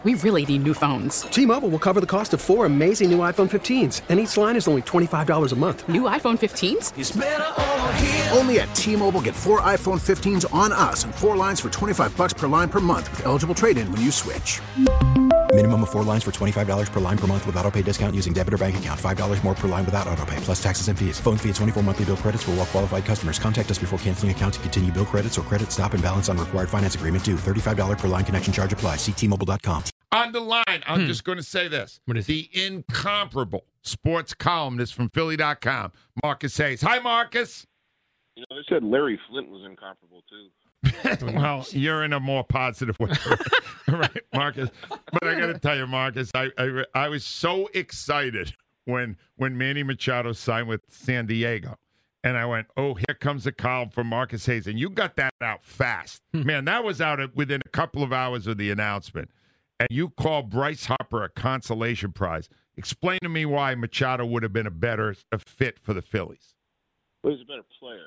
We really need new phones. T-Mobile will cover the cost of 4 amazing new iPhone 15s, and each line is only $25 a month. New iPhone 15s? It's better over here. Only at T-Mobile, get 4 iPhone 15s on us and 4 lines for $25 per line per month with eligible trade-in when you switch. Minimum of 4 lines for $25 per line per month with autopay discount using debit or bank account. $5 more per line without autopay, plus taxes and fees. Phone fee at 24 monthly bill credits for well-qualified customers. Contact us before canceling account to continue bill credits or credit stop and balance on required finance agreement due. $35 per line connection charge applies. See T-Mobile.com. On the line, I'm just going to say this. What is the incomparable sports columnist from Philly.com, Marcus Hayes. Hi, Marcus. You know, they said Larry Flint was incomparable, too. Well, you're in a more positive way. Right, Marcus. But I got to tell you, Marcus, I was so excited when Manny Machado signed with San Diego. And I went, oh, here comes a column from Marcus Hayes. And you got that out fast. Man, that was out within a couple of hours of the announcement. And you called Bryce Harper a consolation prize. Explain to me why Machado would have been a better fit for the Phillies. Well, he's a better player.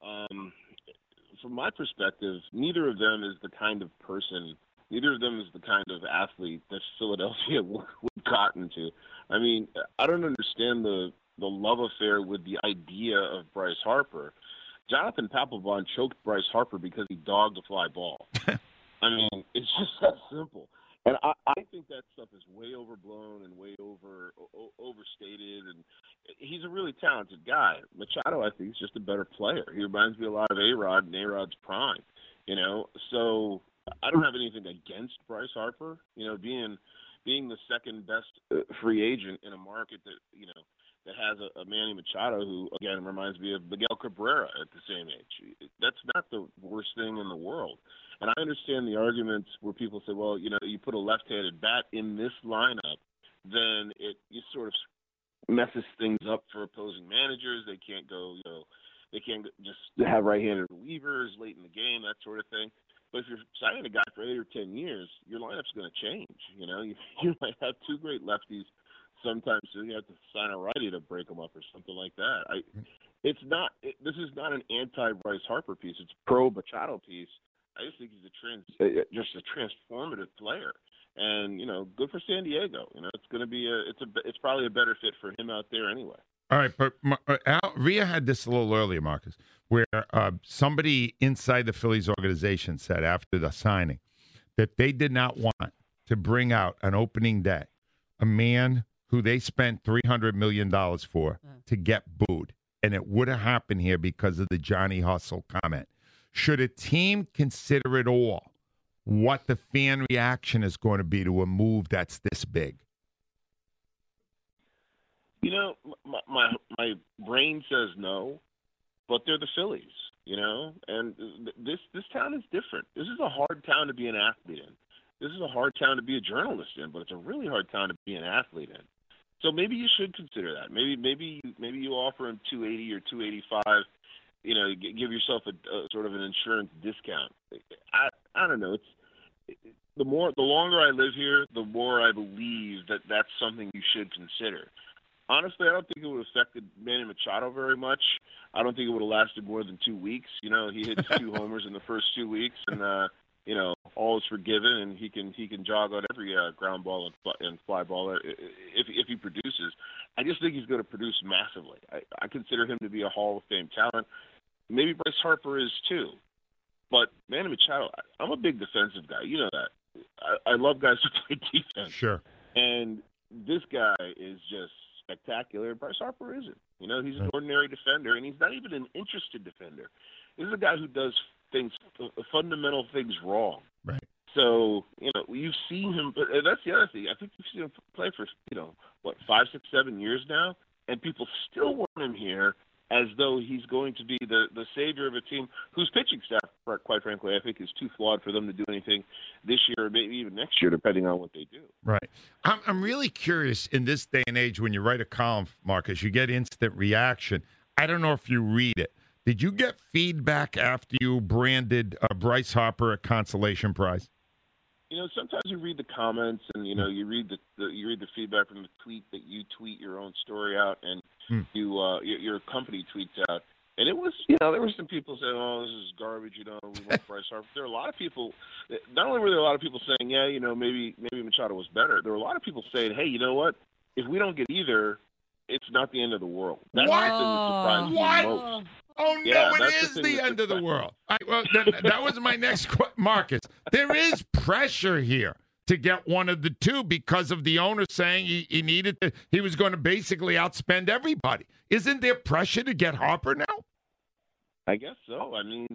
From my perspective, neither of them is the kind of person, neither of them is the kind of athlete that Philadelphia would cotton to. I mean, I don't understand the love affair with the idea of Bryce Harper. Jonathan Papelbon choked Bryce Harper because he dogged a fly ball. I mean, it's just that simple. And I think that stuff is way overblown and way overstated. And he's a really talented guy. Machado, I think, is just a better player. He reminds me a lot of A-Rod and A-Rod's prime, you know. So I don't have anything against Bryce Harper, you know, being the second best free agent in a market that, you know, that has a Manny Machado who, again, reminds me of Miguel Cabrera at the same age. That's not the worst thing in the world. And I understand the arguments where people say, well, you know, you put a left-handed bat in this lineup, then it sort of messes things up for opposing managers. They can't go, you know, they can't just have right-handed relievers late in the game, that sort of thing. But if you're signing a guy for 8 or 10 years, your lineup's going to change. You know, you might have two great lefties sometimes, so you have to sign a righty to break them up or something like that. This is not an anti-Bryce Harper piece. It's a pro-Machado piece. I just think he's just a transformative player, and you know, good for San Diego. You know, it's going to be it's probably a better fit for him out there anyway. All right, but Rhea had this a little earlier, Marcus, where somebody inside the Phillies organization said after the signing that they did not want to bring out on opening day a man who they spent $300 million for to get booed, and it would have happened here because of the Johnny Hustle comment. Should a team consider it all what the fan reaction is going to be to a move that's this big? You know, my brain says no, but they're the Phillies, you know, and this town is different. This is a hard town to be an athlete in. This is a hard town to be a journalist in, but it's a really hard town to be an athlete in. So maybe you should consider that. Maybe you offer him $280 or $285. You know, give yourself a sort of an insurance discount. I don't know. The longer I live here, the more I believe that that's something you should consider. Honestly, I don't think it would have affected Manny Machado very much. I don't think it would have lasted more than 2 weeks. You know, he hits 2 homers in the first 2 weeks, and you know, all is forgiven, and he can jog on every ground ball and fly ball if he produces. I just think he's going to produce massively. I consider him to be a Hall of Fame talent. Maybe Bryce Harper is too. But Manny Machado, I'm a big defensive guy. You know that. I love guys who play defense. Sure. And this guy is just spectacular. Bryce Harper isn't. You know, he's an ordinary defender, and he's not even an interested defender. This is a guy who does fundamental things wrong. Right. So, you know, you've seen him, but that's the other thing. I think you've seen him play for, 5, 6, 7 years now, and people still want him here as though he's going to be the savior of a team whose pitching staff, quite frankly, I think is too flawed for them to do anything this year or maybe even next year, depending on what they do. Right. I'm really curious in this day and age when you write a column, Marcus, you get instant reaction. I don't know if you read it. Did you get feedback after you branded Bryce Harper a consolation prize? You know, sometimes you read the comments, and you read the feedback from the tweet that you tweet your own story out, and your company tweets out. And it was, there were some people saying, "Oh, this is garbage." We want Bryce Harper. There were a lot of people. Not only were there a lot of people saying, "Yeah, maybe Machado was better," there were a lot of people saying, "Hey, you know what? If we don't get either, it's not the end of the world." That's the thing that surprised me most. Oh, no, it is the end of the world. That was my next question. Marcus, there is pressure here to get one of the two because of the owner saying he was going to basically outspend everybody. Isn't there pressure to get Harper now? I guess so. I mean,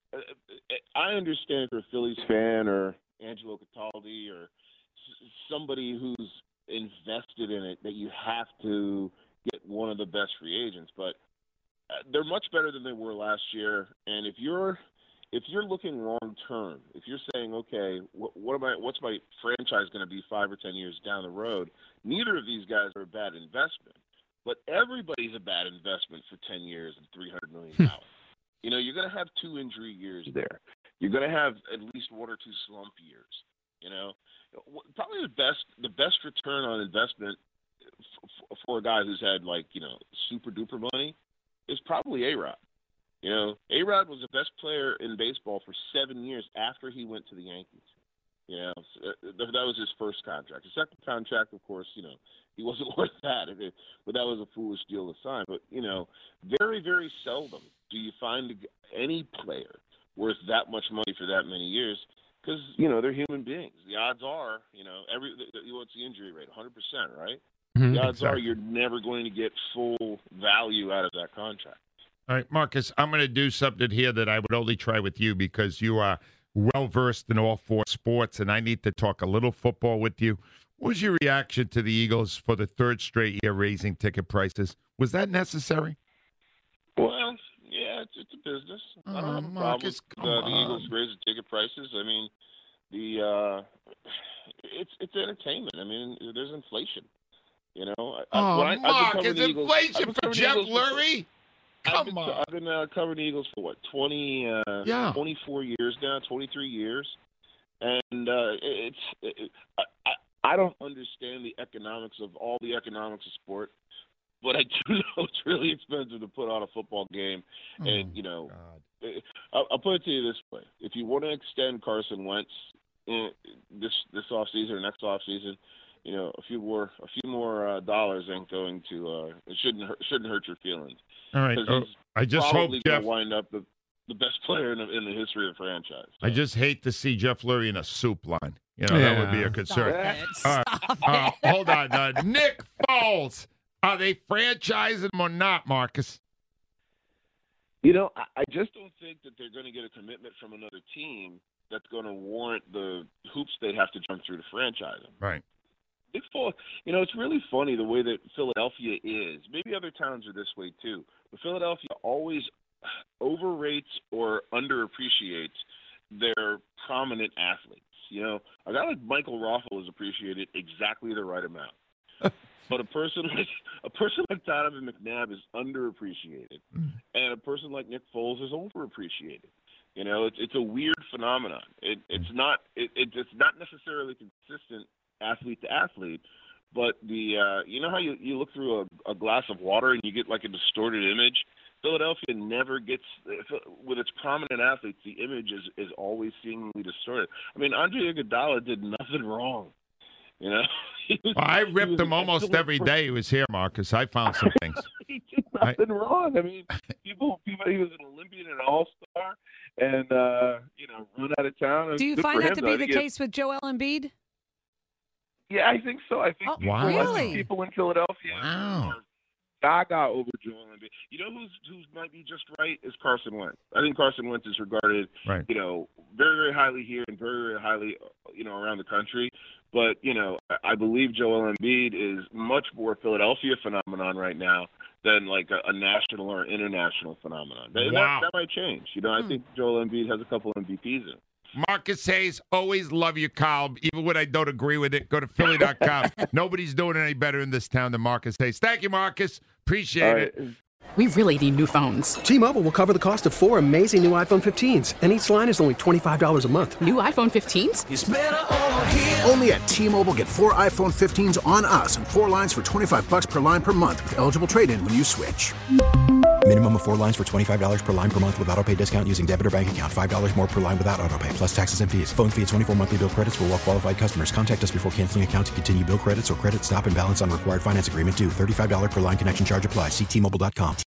I understand if you're a Phillies fan or Angelo Cataldi or somebody who's invested in it that you have to get one of the best free agents, but they're much better than they were last year. And if you're looking long term, if you're saying, okay, what's my franchise going to be 5 or 10 years down the road? Neither of these guys are a bad investment, but everybody's a bad investment for 10 years and $300 million. You're going to have 2 injury years there. You're going to have at least 1 or 2 slump years. Probably the best return on investment for a guy who's had super duper money is probably A-Rod. A-Rod was the best player in baseball for 7 years after he went to the Yankees. That was his first contract. His second contract, of course, he wasn't worth that, but that was a foolish deal to sign. But, very, very seldom do you find any player worth that much money for that many years because, they're human beings. The odds are, what's the injury rate? 100%, right? Mm-hmm, the odds are you're never going to get full value out of that contract. All right, Marcus, I'm going to do something here that I would only try with you because you are well-versed in all 4 sports, and I need to talk a little football with you. What was your reaction to the Eagles for the 3rd straight year raising ticket prices? Was that necessary? Well, yeah, it's a business. I don't have a Marcus, problem with the Eagles raising ticket prices. I mean, it's entertainment. I mean, there's inflation. Marcus, inflation for Jeff Lurie? Come on. I've been covering the Eagles for, 24 years now, 23 years. And I don't understand the economics of all the economics of sport, but I do know it's really expensive to put on a football game. And, I'll put it to you this way. If you want to extend Carson Wentz this offseason or next offseason, a few more dollars ain't going to it shouldn't hurt your feelings. All right. I just hope Jeff wind up the best player in the history of the franchise. So. I just hate to see Jeff Lurie in a soup line. That would be a concern. Hold on. Nick Foles. Are they franchising him or not, Marcus? I just don't think that they're going to get a commitment from another team that's going to warrant the hoops they'd have to jump through to franchise him. Right. Nick Foles, it's really funny the way that Philadelphia is. Maybe other towns are this way too. But Philadelphia always overrates or underappreciates their prominent athletes. A guy like Michael Rothel is appreciated exactly the right amount. But a person like Donovan McNabb is underappreciated, and a person like Nick Foles is overappreciated. It's a weird phenomenon. It's not necessarily consistent athlete to athlete, but how you look through a glass of water and you get like a distorted image. Philadelphia never gets, with its prominent athletes, the image is always seemingly distorted. I mean, Andre Iguodala did nothing wrong. I ripped him almost every day he was here, Marcus. I found some things. He did nothing wrong. I mean, people. He was an Olympian and an All-Star, and run out of town. Do you find that to be the case with Joel Embiid? Yeah, I think so. I think people in Philadelphia are gaga over Joel Embiid. Who's might be just right is Carson Wentz. I think Carson Wentz is regarded, very, very highly here and very, very highly, around the country. But, I believe Joel Embiid is much more a Philadelphia phenomenon right now than like a national or international phenomenon. That might change. I think Joel Embiid has a couple MVPs in him. Marcus Hayes, always love you, Kyle. Even when I don't agree with it, go to Philly.com. Nobody's doing any better in this town than Marcus Hayes. Thank you, Marcus. Appreciate it. We really need new phones. T-Mobile will cover the cost of 4 amazing new iPhone 15s, and each line is only $25 a month. New iPhone 15s? It's better over here. Only at T-Mobile, get 4 iPhone 15s on us and 4 lines for $25 per line per month with eligible trade-in when you switch. Minimum of 4 lines for $25 per line per month with autopay discount using debit or bank account. $5 more per line without autopay, plus taxes and fees. Phone fee at 24 monthly bill credits for well qualified customers. Contact us before canceling account to continue bill credits or credit stop and balance on required finance agreement due. $35 per line connection charge applies. See T-Mobile.com.